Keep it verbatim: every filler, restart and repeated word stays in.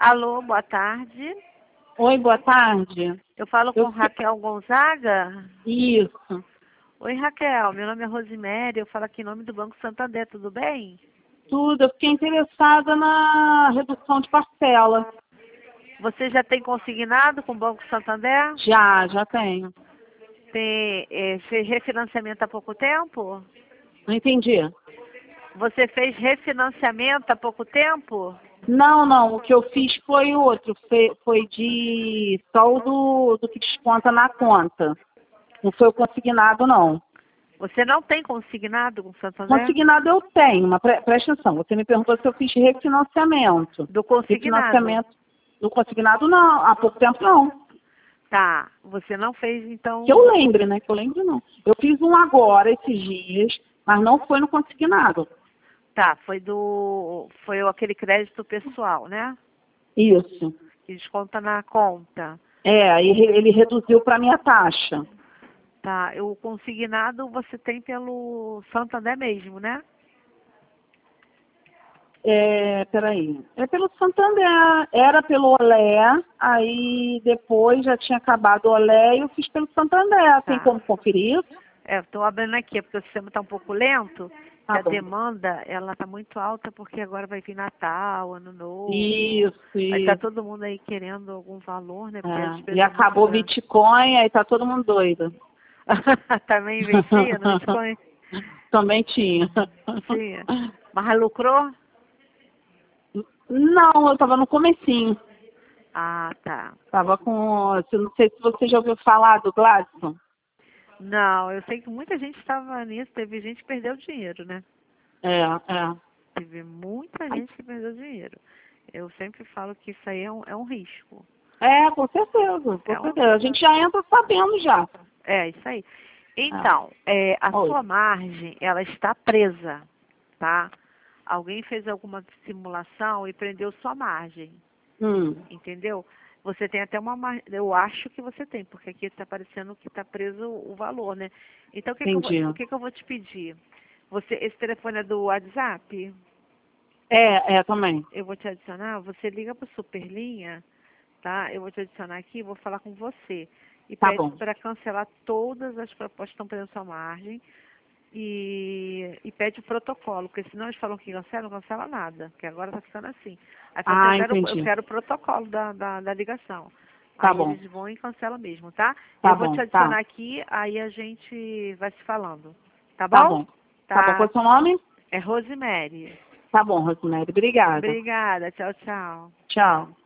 Alô, boa tarde. Oi, boa tarde. Eu falo com Eu... Raquel Gonzaga? Isso. Oi, Raquel. Meu nome é Rosemary. Eu falo aqui em nome do Banco Santander. Tudo bem? Tudo. Eu fiquei interessada na redução de parcela. Você já tem consignado com o Banco Santander? Já, já tenho. Tem, eh, fez refinanciamento há pouco tempo? Não entendi. Você fez refinanciamento há pouco tempo? Não, não. O que eu fiz foi outro. Foi, foi de só o do, do que desconta na conta. Não foi o consignado, não. Você não tem consignado com o Santander? Consignado eu tenho, mas pre presta atenção. Você me perguntou se eu fiz refinanciamento. Do consignado? Refinanciamento do consignado, não. Há pouco tempo, não. Tá. Você não fez, então... Que eu lembre, né? Que eu lembre, não. Eu fiz um agora, esses dias, mas não foi no consignado. Tá, foi do... Foi aquele crédito pessoal, né? Isso. Que desconta na conta. É, aí ele reduziu para minha taxa. Tá, o consignado você tem pelo Santander mesmo, né? É, peraí. É pelo Santander. Era pelo Olé, aí depois já tinha acabado o Olé e eu fiz pelo Santander. Tem Tá. como conferir isso? É, estou abrindo aqui, porque o sistema está um pouco lento. Tá A bom. demanda, ela está muito alta, porque agora vai vir Natal, Ano Novo. Isso, Vai estar isso. todo mundo aí querendo algum valor, né? Porque a É. despesa E é muito acabou o grande. Bitcoin, aí tá todo mundo doido. Também investia no Bitcoin? Também tinha. Sim. Mas lucrou? Não, eu tava no comecinho. Ah, tá. Tava com... Não sei se você já ouviu falar do Gladstone. Não, eu sei que muita gente estava nisso, teve gente que perdeu dinheiro, né? É, é. Teve muita gente que perdeu dinheiro. Eu sempre falo que isso aí é um, é um risco. É, com certeza, com É, um, certeza. A gente já entra sabendo já. é isso aí. Então, é, a Oi. sua margem, ela está presa, tá? Alguém fez alguma simulação e prendeu sua margem, Hum, entendeu? Você tem até uma margem, eu acho que você tem, porque aqui está aparecendo que está preso o valor, né? Então, o que, que, eu vou, entendi. o que, que eu vou te pedir? Você, esse telefone é do WhatsApp? É, é, também. Eu vou te adicionar, você liga para o Superlinha, tá? Eu vou te adicionar aqui, vou falar com você. E Tá pede bom. para cancelar todas as propostas que estão prendendo sua margem. E, e pede o protocolo, porque senão eles falam que cancela, não cancela nada, porque agora está ficando assim. Aí fala assim, eu Ah, quero, eu entendi. quero o protocolo da, da, da ligação. Tá Aí bom. eles vão e cancelam mesmo, tá? Tá Eu vou te bom, tá. adicionar aqui, aí a gente vai se falando. Tá Tá bom? bom. Tá bom. Qual Tá. é o seu nome? É Rosemary. Tá bom, Rosemary. Obrigada. Obrigada. Tchau, tchau. Tchau.